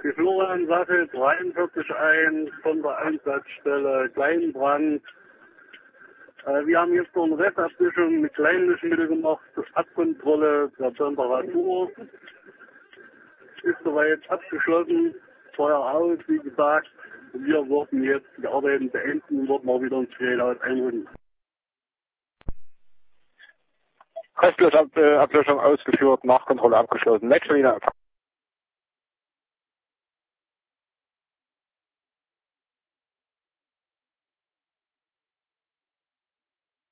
die Florian-Sache 43.1 von der Einsatzstelle Kleinbrand. Wir haben jetzt noch eine Restabmischung mit Kleinmischmittel gemacht, Abkontrolle der Temperatur. Ist soweit abgeschlossen, Feuer aus, wie gesagt. Wir würden jetzt die Arbeiten beenden und würden mal wieder ins Ferienhaus einholen. Restlos Ablöschung ausgeführt, Nachkontrolle abgeschlossen. Nächste Linie.